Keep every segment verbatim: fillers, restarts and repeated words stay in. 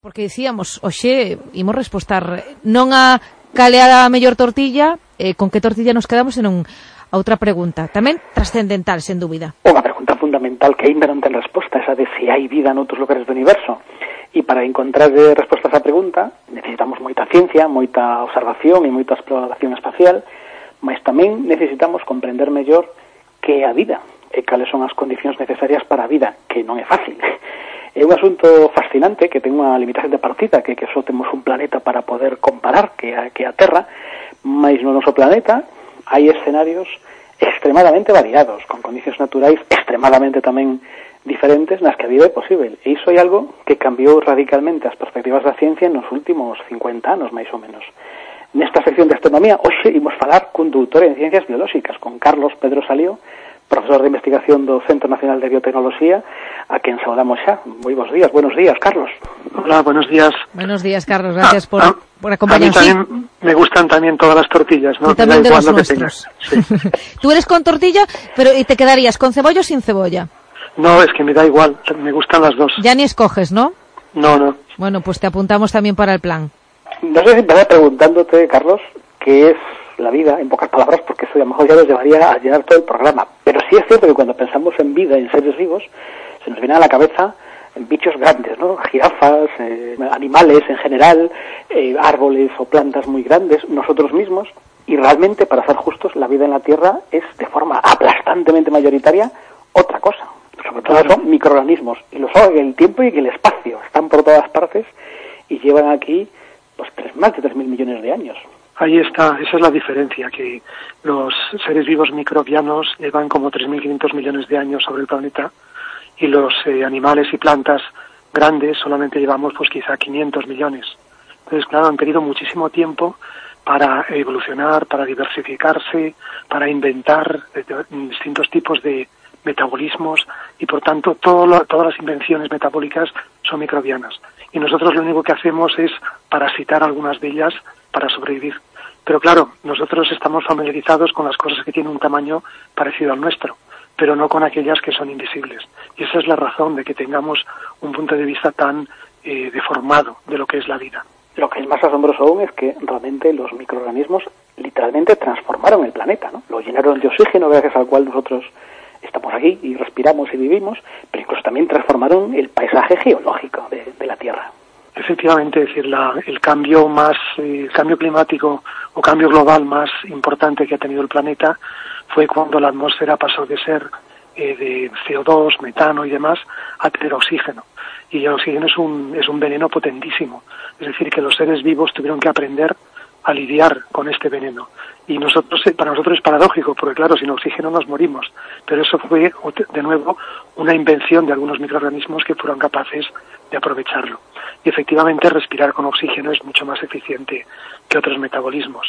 Porque dicíamos, hoxe imos respostar non a cale a mellor tortilla, eh, con que tortilla nos quedamos, senón a outra pregunta, tamén trascendental, sen dúbida. Unha pregunta fundamental que ainda non ten resposta, esa de se hai vida noutros lugares do universo. E para encontrar respostas a esa pregunta necesitamos moita ciencia, moita observación e moita exploración espacial, mas tamén necesitamos comprender mellor que é a vida e cales son as condicións necesarias para a vida, que non é fácil. É un asunto fascinante que ten unha limitación de partida, que, que só temos un planeta para poder comparar, que a, que a Terra, mas no noso planeta hai escenarios extremadamente variados, con condicións naturais extremadamente tamén diferentes nas que a vida é posible. E iso é algo que cambiou radicalmente as perspectivas da ciencia nos últimos cincuenta anos, máis ou menos. Nesta sección de astronomía, hoxe imos falar cun doutor en ciencias biolóxicas, con Carlos Pedro Salío, profesor de investigación do Centro Nacional de Biotecnoloxía, a quen saudamos xa. Moi bons días, buenos días, Carlos. Hola, buenos días. Buenos días, Carlos, gracias ah, por, ah, por acompañarnos. A mí también me gustan también todas las tortillas, ¿no? Y también de los nuestros. Sí. Tú eres con tortilla, pero ¿y te quedarías con cebolla o sin cebolla? No, es que me da igual, me gustan las dos. Ya ni escoges, ¿no? No, no. Bueno, pues te apuntamos también para el plan. No sé si empezar preguntándote, Carlos, qué es la vida, en pocas palabras, porque eso a lo mejor ya nos llevaría a llenar todo el programa. Pero sí es cierto que cuando pensamos en vida, en seres vivos, se nos vienen a la cabeza bichos grandes, ¿no? Jirafas, eh, animales en general, eh, árboles o plantas muy grandes, nosotros mismos. Y realmente, para ser justos, la vida en la Tierra es, de forma aplastantemente mayoritaria, otra cosa. Sobre todo claro. Son microorganismos. Y lo son en el tiempo y en el espacio. Están por todas partes y llevan aquí pues tres, más de tres mil millones de años. Ahí está, esa es la diferencia, que los seres vivos microbianos llevan como tres mil quinientos millones de años sobre el planeta y los eh, animales y plantas grandes solamente llevamos pues quizá quinientos millones. Entonces, claro, han tenido muchísimo tiempo para evolucionar, para diversificarse, para inventar eh, distintos tipos de metabolismos y, por tanto, todo lo, todas las invenciones metabólicas son microbianas. Y nosotros lo único que hacemos es parasitar algunas de ellas para sobrevivir. Pero claro, nosotros estamos familiarizados con las cosas que tienen un tamaño parecido al nuestro, pero no con aquellas que son invisibles. Y esa es la razón de que tengamos un punto de vista tan eh, deformado de lo que es la vida. Lo que es más asombroso aún es que realmente los microorganismos literalmente transformaron el planeta, ¿no? Lo llenaron de oxígeno gracias al cual nosotros estamos aquí y respiramos y vivimos, pero incluso también transformaron el paisaje geológico de, de la Tierra. Efectivamente, es decir, la, el cambio más, eh, el cambio climático o cambio global más importante que ha tenido el planeta fue cuando la atmósfera pasó de ser eh, de C O dos, metano y demás a tener oxígeno. Y el oxígeno es un, es un veneno potentísimo. Es decir, que los seres vivos tuvieron que aprender a lidiar con este veneno. Y nosotros, para nosotros es paradójico, porque claro, sin oxígeno nos morimos. Pero eso fue, de nuevo, una invención de algunos microorganismos que fueron capaces de aprovecharlo. Y efectivamente respirar con oxígeno es mucho más eficiente que otros metabolismos.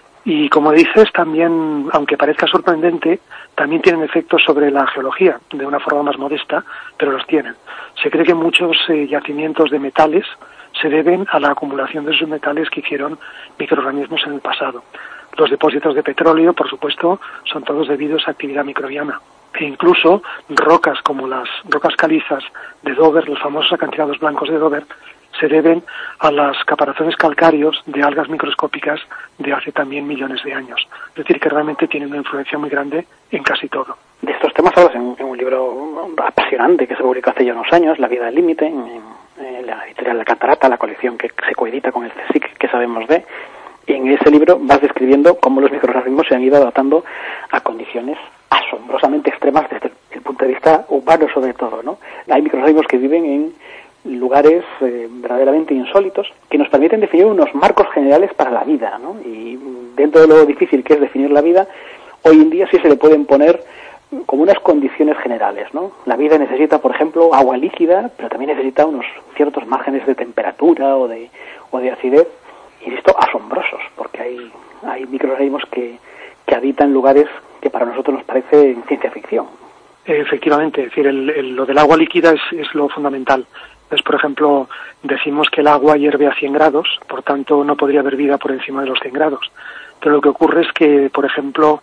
Y como dices, también, aunque parezca sorprendente, también tienen efectos sobre la geología, de una forma más modesta, pero los tienen. Se cree que muchos eh, yacimientos de metales se deben a la acumulación de esos metales que hicieron microorganismos en el pasado. Los depósitos de petróleo, por supuesto, son todos debidos a actividad microbiana. E incluso rocas como las rocas calizas de Dover, los famosos acantilados blancos de Dover, se deben a las caparazones calcáreos de algas microscópicas de hace también millones de años. Es decir, que realmente tienen una influencia muy grande en casi todo. De estos temas hablas en, en un libro apasionante que se publicó hace ya unos años, La vida al límite, en, en la editorial La Catarata, la colección que se coedita con el CSIC, que sabemos de. Y en ese libro vas describiendo cómo los microorganismos se han ido adaptando a condiciones asombrosamente extremas desde el punto de vista humano sobre todo, ¿no? Hay microorganismos que viven en lugares eh, verdaderamente insólitos que nos permiten definir unos marcos generales para la vida, ¿no? Y dentro de lo difícil que es definir la vida, hoy en día sí se le pueden poner como unas condiciones generales, ¿no? La vida necesita, por ejemplo, agua líquida, pero también necesita unos ciertos márgenes de temperatura o de o de acidez, y esto asombrosos, porque hay hay microorganismos que, que habitan lugares que para nosotros nos parece ciencia ficción. Efectivamente, es decir, el, el, lo del agua líquida es, es lo fundamental. Entonces, por ejemplo, decimos que el agua hierve a cien grados, por tanto no podría haber vida por encima de los cien grados. Pero lo que ocurre es que, por ejemplo,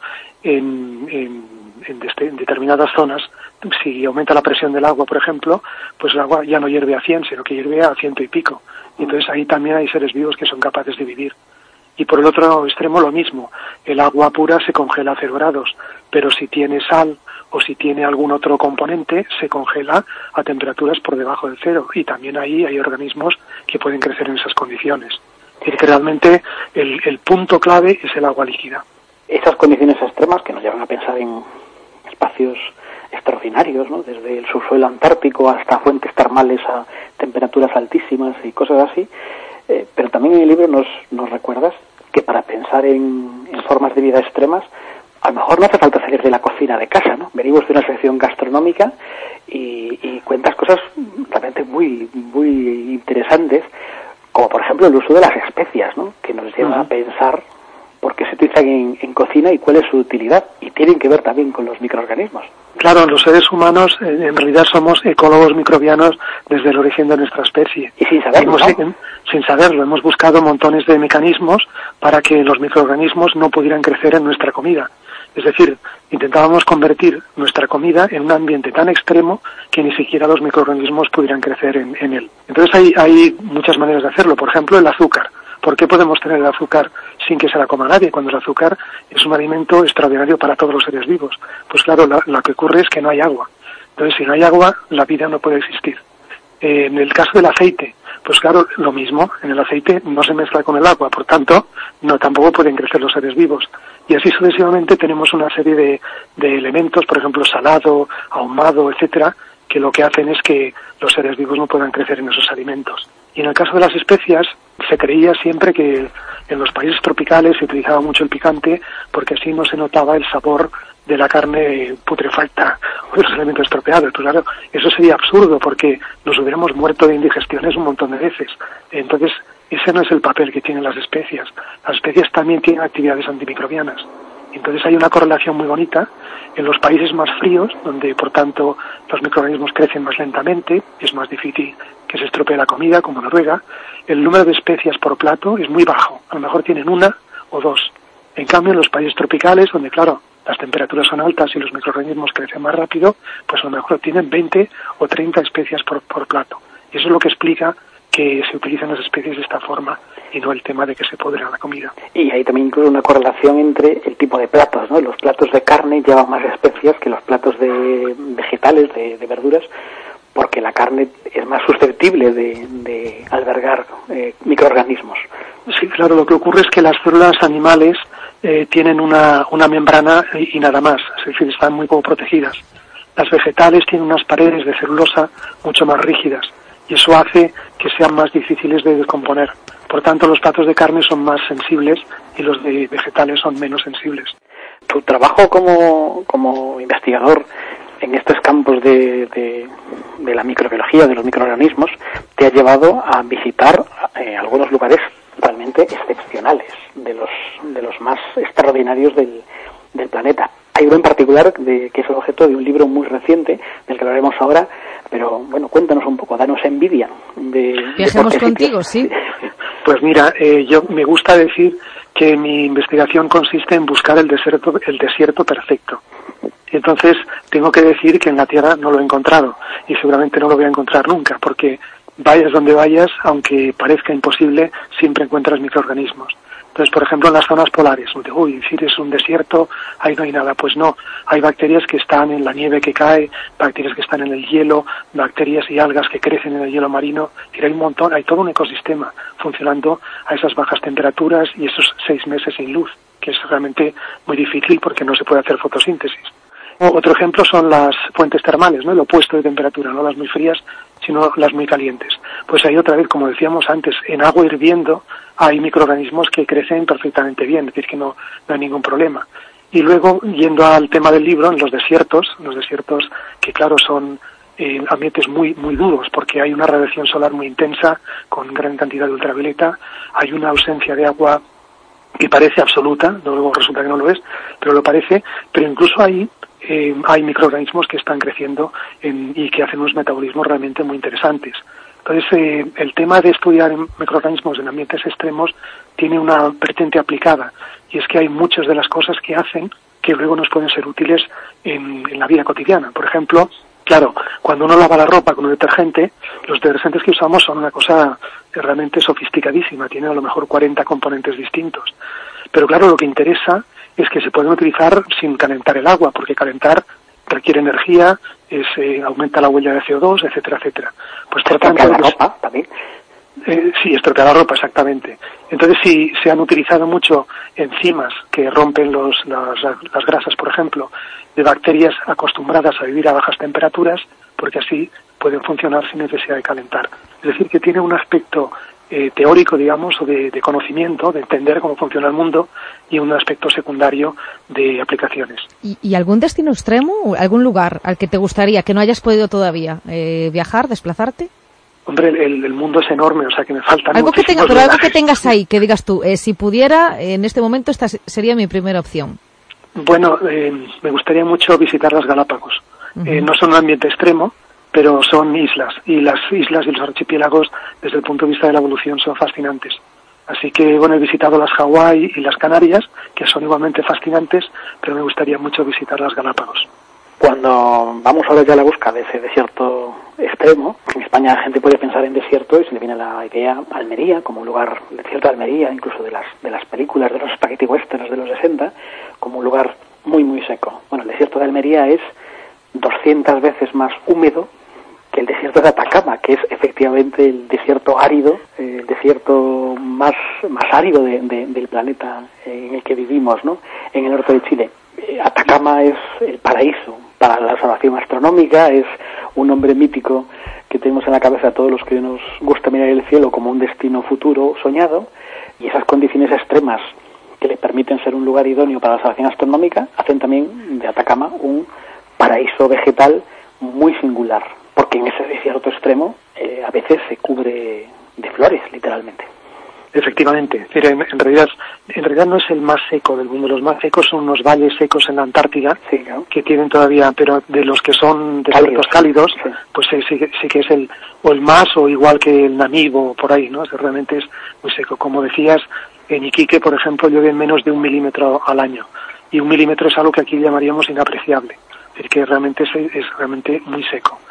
en, en, en, este, en determinadas zonas, si aumenta la presión del agua, por ejemplo, pues el agua ya no hierve a cien, sino que hierve a ciento y pico. Y entonces ahí también hay seres vivos que son capaces de vivir. Y por el otro extremo lo mismo, el agua pura se congela a cero grados, pero si tiene sal o si tiene algún otro componente, se congela a temperaturas por debajo de cero. Y también ahí hay organismos que pueden crecer en esas condiciones. Es decir, que realmente el, el punto clave es el agua líquida. Esas condiciones extremas que nos llevan a pensar en espacios extraordinarios, ¿no? Desde el subsuelo antártico hasta fuentes termales a temperaturas altísimas y cosas así, eh, pero también en el libro nos, nos recuerdas que para pensar en, en formas de vida extremas, a lo mejor no hace falta salir de la cocina de casa, ¿no? Venimos de una sección gastronómica y, y cuentas cosas realmente muy, muy interesantes, como por ejemplo el uso de las especias, ¿no? Que nos lleva uh-huh. a pensar por qué se utilizan en, en cocina y cuál es su utilidad, y tienen que ver también con los microorganismos. Claro, los seres humanos eh, en realidad somos ecólogos microbianos desde el origen de nuestra especie. Y sin saberlo, hemos, ¿no? Sin saberlo, hemos buscado montones de mecanismos para que los microorganismos no pudieran crecer en nuestra comida. Es decir, intentábamos convertir nuestra comida en un ambiente tan extremo que ni siquiera los microorganismos pudieran crecer en, en él. Entonces hay, hay muchas maneras de hacerlo. Por ejemplo, el azúcar. ¿Por qué podemos tener el azúcar sin que se la coma nadie, cuando el azúcar es un alimento extraordinario para todos los seres vivos? Pues claro, lo, lo que ocurre es que no hay agua. Entonces, si no hay agua, la vida no puede existir. Eh, en el caso del aceite, pues claro, lo mismo. En el aceite no se mezcla con el agua, por tanto, no tampoco pueden crecer los seres vivos. Y así sucesivamente tenemos una serie de, de elementos, por ejemplo, salado, ahumado, etcétera, que lo que hacen es que los seres vivos no puedan crecer en esos alimentos. Y en el caso de las especias, se creía siempre que en los países tropicales se utilizaba mucho el picante porque así no se notaba el sabor de la carne putrefacta o de los alimentos estropeados. Pues claro, eso sería absurdo porque nos hubiéramos muerto de indigestiones un montón de veces. Entonces, ese no es el papel que tienen las especias. Las especias también tienen actividades antimicrobianas. Entonces hay una correlación muy bonita. En los países más fríos, donde por tanto los microorganismos crecen más lentamente, es más difícil que se estropee la comida, como Noruega, el número de especias por plato es muy bajo. A lo mejor tienen una o dos. En cambio, en los países tropicales, donde claro, las temperaturas son altas y los microorganismos crecen más rápido, pues a lo mejor tienen veinte o treinta especias por, por plato. Y eso es lo que explica que se utilizan las especies de esta forma y no el tema de que se pudra la comida. Y hay también incluso una correlación entre el tipo de platos, ¿no? Los platos de carne llevan más especias que los platos de vegetales, de, de verduras, porque la carne es más susceptible de, de albergar eh, microorganismos. Sí, claro, lo que ocurre es que las células animales eh, tienen una, una membrana y, y nada más, es decir, están muy poco protegidas. Las vegetales tienen unas paredes de celulosa mucho más rígidas y eso hace que sean más difíciles de descomponer. Por tanto, los platos de carne son más sensibles y los de vegetales son menos sensibles. Tu trabajo como, como investigador en estos campos de, de, de la microbiología, de los microorganismos, te ha llevado a visitar eh, algunos lugares realmente excepcionales, de los, de los más extraordinarios del, del planeta. Hay uno en particular de, que es el objeto de un libro muy reciente, del que hablaremos ahora, pero bueno, cuéntanos un poco, danos envidia. De, Viajemos de contigo, sí. Pues mira, eh, yo me gusta decir que mi investigación consiste en buscar el desierto, el desierto perfecto. Entonces, tengo que decir que en la Tierra no lo he encontrado y seguramente no lo voy a encontrar nunca, porque vayas donde vayas, aunque parezca imposible, siempre encuentras microorganismos. Entonces, por ejemplo, en las zonas polares, uy, si es un desierto, ahí no hay nada. Pues no, hay bacterias que están en la nieve que cae, bacterias que están en el hielo, bacterias y algas que crecen en el hielo marino. Es decir, hay un montón, hay todo un ecosistema funcionando a esas bajas temperaturas y esos seis meses sin luz, que es realmente muy difícil porque no se puede hacer fotosíntesis. Otro ejemplo son las fuentes termales, ¿no? El opuesto de temperatura, no las muy frías, sino las muy calientes. Pues ahí otra vez, como decíamos antes, en agua hirviendo hay microorganismos que crecen perfectamente bien, es decir, que no, no hay ningún problema. Y luego, yendo al tema del libro, en los desiertos, los desiertos que claro son eh, ambientes muy muy duros, porque hay una radiación solar muy intensa, con gran cantidad de ultravioleta, hay una ausencia de agua que parece absoluta, luego resulta que no lo es, pero lo parece, pero incluso ahí eh, hay microorganismos que están creciendo en, y que hacen unos metabolismos realmente muy interesantes. Entonces, eh, el tema de estudiar microorganismos en ambientes extremos tiene una vertiente aplicada, y es que hay muchas de las cosas que hacen que luego nos pueden ser útiles en, en la vida cotidiana. Por ejemplo, Claro, cuando uno lava la ropa con un detergente, los detergentes que usamos son una cosa realmente sofisticadísima, tienen a lo mejor cuarenta componentes distintos. Pero claro, lo que interesa es que se pueden utilizar sin calentar el agua, porque calentar requiere energía, es, eh, aumenta la huella de C O dos, etcétera, etcétera. Pues por tanto, la pues, ropa también. Eh, sí, estropea la ropa, exactamente. Entonces, si se han utilizado mucho enzimas que rompen los, las, las grasas, por ejemplo, de bacterias acostumbradas a vivir a bajas temperaturas, porque así pueden funcionar sin necesidad de calentar. Es decir, que tiene un aspecto eh, teórico, digamos, o de, de conocimiento, de entender cómo funciona el mundo, y un aspecto secundario de aplicaciones. ¿Y, y algún destino extremo, algún lugar al que te gustaría, que no hayas podido todavía eh, viajar, desplazarte? Hombre, el, el mundo es enorme, o sea que me faltan algo que tenga, pero lugares. algo que tengas ahí, que digas tú, eh, si pudiera, en este momento esta sería mi primera opción. Bueno, eh, me gustaría mucho visitar las Galápagos. Uh-huh. Eh, no son un ambiente extremo, pero son islas, y las islas y los archipiélagos, desde el punto de vista de la evolución, son fascinantes. Así que, bueno, he visitado las Hawái y las Canarias, que son igualmente fascinantes, pero me gustaría mucho visitar las Galápagos. Cuando vamos ahora ya a la búsqueda de ese desierto extremo, en España la gente puede pensar en desierto y se le viene la idea Almería, como un lugar, el desierto de Almería, incluso de las de las películas de los spaghetti westerns de los sesenta, como un lugar muy, muy seco. Bueno, el desierto de Almería es doscientas veces más húmedo que el desierto de Atacama, que es efectivamente el desierto árido, eh, el desierto más, más árido de, de, del planeta en el que vivimos, ¿no? En el norte de Chile. Atacama es el paraíso para la observación astronómica, es un nombre mítico que tenemos en la cabeza a todos los que nos gusta mirar el cielo como un destino futuro soñado, y esas condiciones extremas que le permiten ser un lugar idóneo para la observación astronómica hacen también de Atacama un paraíso vegetal muy singular, porque en ese desierto extremo eh, a veces se cubre de flores, literalmente. Efectivamente, es decir, en, en realidad en realidad no es el más seco del mundo. Los más secos son unos valles secos en la Antártida, sí, ¿no? Que tienen todavía, pero de los que son desiertos cálidos, sí. Pues sí, sí, sí que es el o el más o igual que el Namib o por ahí, ¿no? O sea, realmente es muy seco. Como decías, en Iquique, por ejemplo, llueve menos de un milímetro al año, y un milímetro es algo que aquí llamaríamos inapreciable, es decir, que realmente es, es realmente muy seco.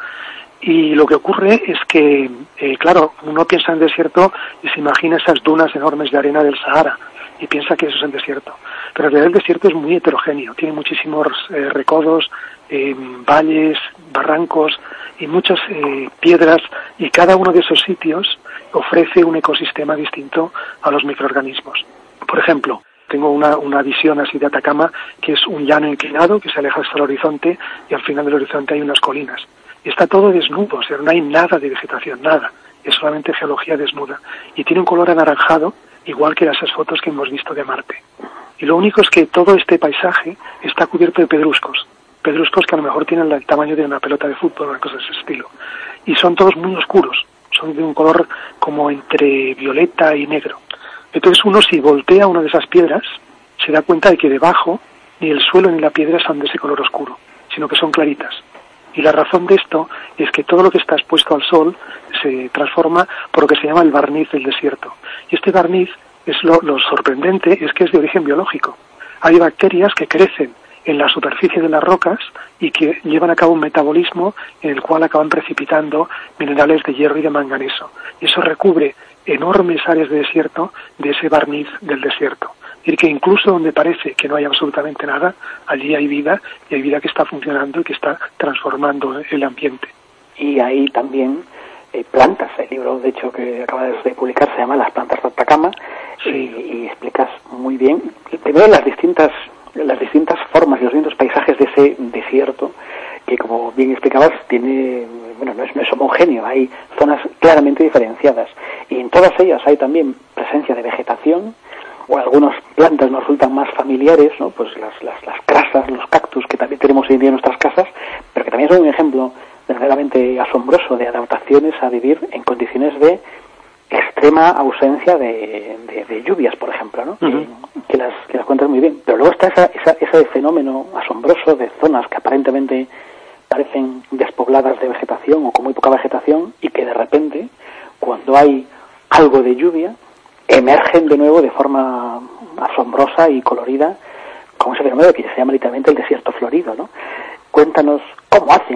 Y lo que ocurre es que, eh, claro, uno piensa en desierto y se imagina esas dunas enormes de arena del Sahara y piensa que eso es el desierto. Pero en realidad el desierto es muy heterogéneo, tiene muchísimos eh, recodos, eh, valles, barrancos y muchas eh, piedras, y cada uno de esos sitios ofrece un ecosistema distinto a los microorganismos. Por ejemplo, tengo una, una visión así de Atacama, que es un llano inclinado que se aleja hasta el horizonte, y al final del horizonte hay unas colinas. Está todo desnudo, o sea, no hay nada de vegetación, nada. Es solamente geología desnuda. Y tiene un color anaranjado, igual que esas fotos que hemos visto de Marte. Y lo único es que todo este paisaje está cubierto de pedruscos. Pedruscos que a lo mejor tienen el tamaño de una pelota de fútbol, una cosa de ese estilo. Y son todos muy oscuros. Son de un color como entre violeta y negro. Entonces uno, si voltea una de esas piedras, se da cuenta de que debajo ni el suelo ni la piedra son de ese color oscuro, sino que son claritas. Y la razón de esto es que todo lo que está expuesto al sol se transforma por lo que se llama el barniz del desierto. Y este barniz, es lo, lo sorprendente, es que es de origen biológico. Hay bacterias que crecen en la superficie de las rocas y que llevan a cabo un metabolismo en el cual acaban precipitando minerales de hierro y de manganeso. Y eso recubre enormes áreas de desierto de ese barniz del desierto. Es decir, que incluso donde parece que no hay absolutamente nada, allí hay vida, y hay vida que está funcionando y que está transformando el ambiente. Y hay también eh, plantas. El libro, de hecho, que acabas de publicar se llama Las plantas de Atacama, sí. y, y explicas muy bien, primero, las distintas las distintas formas y los distintos paisajes de ese desierto, que, como bien explicabas, tiene, bueno, no es, no es homogéneo, hay zonas claramente diferenciadas, y en todas ellas hay también presencia de vegetación, o algunas plantas nos resultan más familiares, ¿no? Pues las, las, las crasas, los cactus que también tenemos hoy en día en nuestras casas, pero que también son un ejemplo verdaderamente asombroso de adaptaciones a vivir en condiciones de extrema ausencia de, de, de lluvias, por ejemplo, ¿no? Uh-huh. que, que las que las cuentas muy bien. Pero luego está esa, esa, ese fenómeno asombroso de zonas que aparentemente parecen despobladas de vegetación o con muy poca vegetación, y que de repente, cuando hay algo de lluvia, emergen de nuevo de forma asombrosa y colorida, como ese fenómeno que se llama literalmente el desierto florido, ¿no? Cuéntanos cómo hacen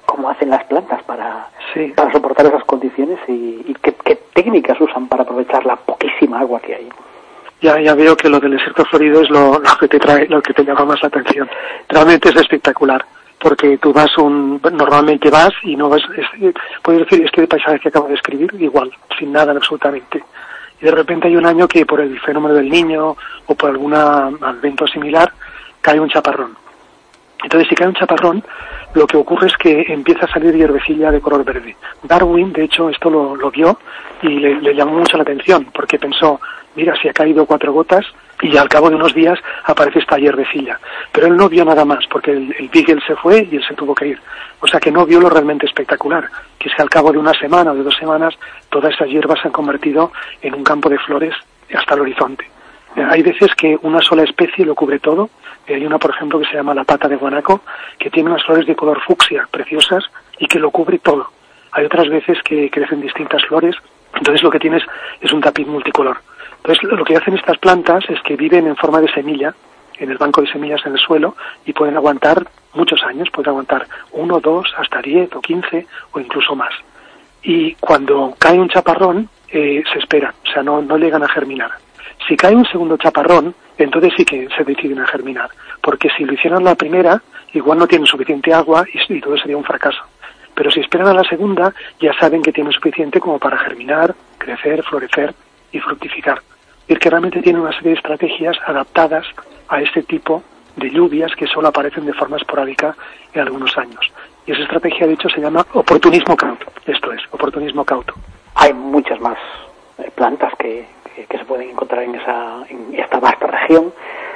cómo hacen las plantas para, sí. para soportar esas condiciones y, y qué, qué técnicas usan para aprovechar la poquísima agua que hay. Ya, ya veo que lo del desierto florido es lo, lo que te trae, lo que te llama más la atención. Realmente es espectacular, porque tú vas un, normalmente vas y no vas, es, puedes decir, este paisaje que acabo de escribir, igual, sin nada absolutamente. Y de repente hay un año que por el fenómeno del Niño o por algún evento similar cae un chaparrón. Entonces, si cae un chaparrón, lo que ocurre es que empieza a salir hierbecilla de color verde. Darwin, de hecho, esto lo, lo vio y le, le llamó mucho la atención, porque pensó, mira, si ha caído cuatro gotas y al cabo de unos días aparece esta hierbecilla. Pero él no vio nada más, porque el, el Beagle se fue y él se tuvo que ir. O sea que no vio lo realmente espectacular, que es que al cabo de una semana o de dos semanas, todas esas hierbas se han convertido en un campo de flores hasta el horizonte. Hay veces que una sola especie lo cubre todo. Hay una, por ejemplo, que se llama la pata de guanaco, que tiene unas flores de color fucsia preciosas y que lo cubre todo. Hay otras veces que crecen distintas flores, entonces lo que tienes es un tapiz multicolor. Entonces lo que hacen estas plantas es que viven en forma de semilla, en el banco de semillas en el suelo, y pueden aguantar muchos años, pueden aguantar uno, dos, hasta diez o quince o incluso más. Y cuando cae un chaparrón, eh, se espera, o sea, no, no llegan a germinar. Si cae un segundo chaparrón, entonces sí que se deciden a germinar, porque si lo hicieran la primera, igual no tienen suficiente agua y, y todo sería un fracaso. Pero si esperan a la segunda, ya saben que tienen suficiente como para germinar, crecer, florecer y fructificar. Es que realmente tienen una serie de estrategias adaptadas a este tipo de lluvias que solo aparecen de forma esporádica en algunos años. Y esa estrategia, de hecho, se llama oportunismo cauto. Esto es, oportunismo cauto. Hay muchas más eh, plantas que, que, que se pueden encontrar en, esa, en esta vasta región,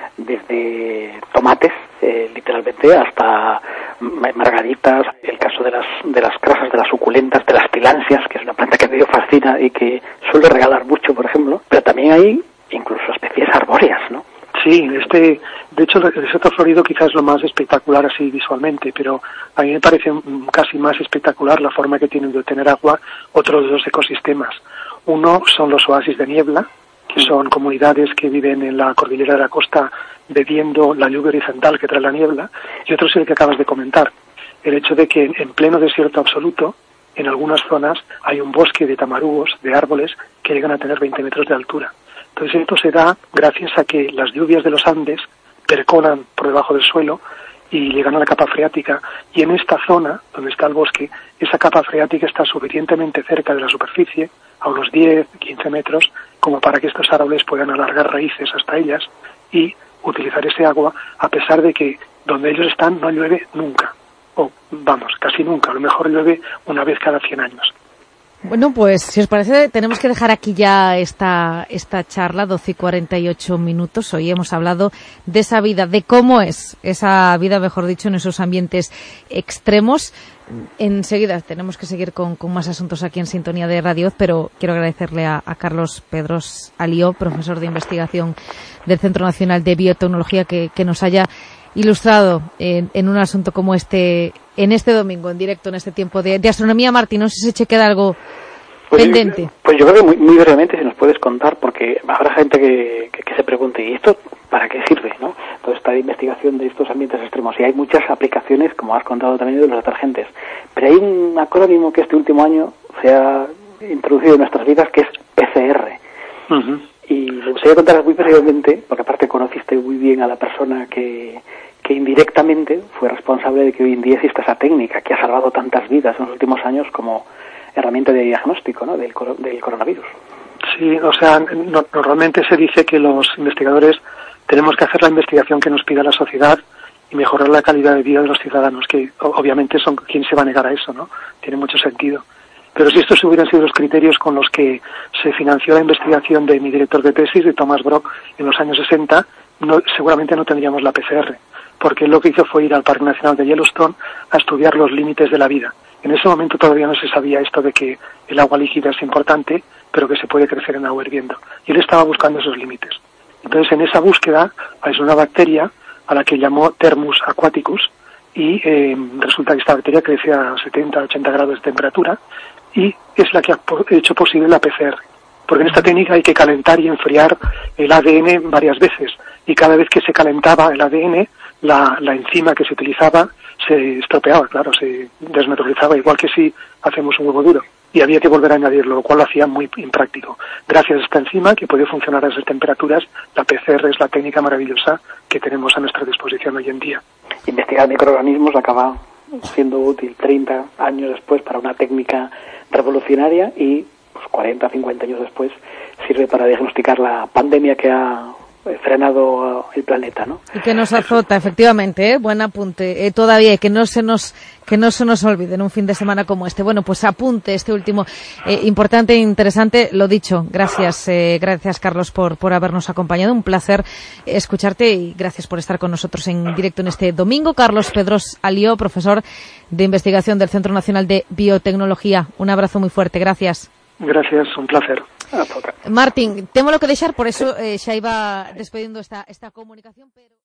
desde tomates, eh, literalmente, hasta margaritas, el caso de las de las crasas, de las suculentas, de las tilansias, que es una planta que me fascina y que suele regalar mucho, por ejemplo, pero también hay incluso especies arbóreas, ¿no? Sí, este, de hecho el desierto florido quizás es lo más espectacular así visualmente, pero a mí me parece casi más espectacular la forma que tienen de obtener agua otros dos ecosistemas. Uno son los oasis de niebla, que son comunidades que viven en la cordillera de la costa bebiendo la lluvia horizontal que trae la niebla, y otro es el que acabas de comentar, el hecho de que en pleno desierto absoluto, en algunas zonas, hay un bosque de tamarugos, de árboles, que llegan a tener veinte metros de altura. Entonces esto se da gracias a que las lluvias de los Andes percolan por debajo del suelo y llegan a la capa freática, y en esta zona, donde está el bosque, esa capa freática está suficientemente cerca de la superficie, a unos diez, quince metros, como para que estos árboles puedan alargar raíces hasta ellas y utilizar ese agua, a pesar de que donde ellos están no llueve nunca, o vamos, casi nunca, a lo mejor llueve una vez cada cien años. Bueno, pues si os parece tenemos que dejar aquí ya esta esta charla, doce y cuarenta y ocho minutos. Hoy hemos hablado de esa vida, de cómo es esa vida, mejor dicho, en esos ambientes extremos. Enseguida tenemos que seguir con, con más asuntos aquí en Sintonía de Radio, pero quiero agradecerle a, a Carlos Pedros Alió, profesor de investigación del Centro Nacional de Biotecnología, que, que nos haya ilustrado en, en un asunto como este, en este domingo, en directo, en este tiempo de, de astronomía. Martín, no sé si se queda algo pues pendiente. Yo, pues yo creo que muy, muy brevemente, si nos puedes contar, porque habrá gente que, que, que se pregunte, ¿y esto para qué sirve, no? Toda esta investigación de estos ambientes extremos, y hay muchas aplicaciones, como has contado también, de los detergentes, pero hay un acrónimo que este último año se ha introducido en nuestras vidas, que es P C R. Uh-huh. Y me gustaría contar muy brevemente, porque aparte conociste muy bien a la persona que, que indirectamente fue responsable de que hoy en día exista esa técnica que ha salvado tantas vidas en los últimos años como herramienta de diagnóstico, ¿no?, del, del coronavirus. Sí, o sea, no, normalmente se dice que los investigadores tenemos que hacer la investigación que nos pida la sociedad y mejorar la calidad de vida de los ciudadanos, que obviamente son quien se va a negar a eso, ¿no? Tiene mucho sentido. Pero si estos hubieran sido los criterios con los que se financió la investigación de mi director de tesis, de Thomas Brock, en los años sesenta, no, seguramente no tendríamos la P C R, porque él lo que hizo fue ir al Parque Nacional de Yellowstone a estudiar los límites de la vida. En ese momento todavía no se sabía esto de que el agua líquida es importante, pero que se puede crecer en agua hirviendo. Y él estaba buscando esos límites. Entonces, en esa búsqueda, hay una bacteria a la que llamó Thermus aquaticus, y eh, resulta que esta bacteria crece a setenta a ochenta grados de temperatura, y es la que ha hecho posible la P C R. Porque en esta técnica hay que calentar y enfriar el A D N varias veces, y cada vez que se calentaba el A D N, la, la enzima que se utilizaba se estropeaba, claro, se desnaturalizaba, igual que si hacemos un huevo duro. Y había que volver a añadirlo, lo cual lo hacía muy impráctico. Gracias a esta enzima, que puede funcionar a esas temperaturas, la P C R es la técnica maravillosa que tenemos a nuestra disposición hoy en día. Investigar microorganismos acaba siendo útil treinta años después para una técnica revolucionaria y pues, cuarenta, cincuenta años después sirve para diagnosticar la pandemia que ha frenado el planeta, ¿no? Y que nos azota, efectivamente, ¿eh? Buen apunte. Eh, todavía, que no se nos que no se nos olvide en un fin de semana como este. Bueno, pues apunte este último eh, importante e interesante. Lo dicho, gracias, eh, gracias Carlos por por habernos acompañado. Un placer escucharte y gracias por estar con nosotros en directo en este domingo. Carlos Pedros Alió, profesor de investigación del Centro Nacional de Biotecnología. Un abrazo muy fuerte. Gracias. Gracias, un placer. Martín, temo lo que deixar, por eso eh, xa iba despedindo esta, esta comunicación, pero...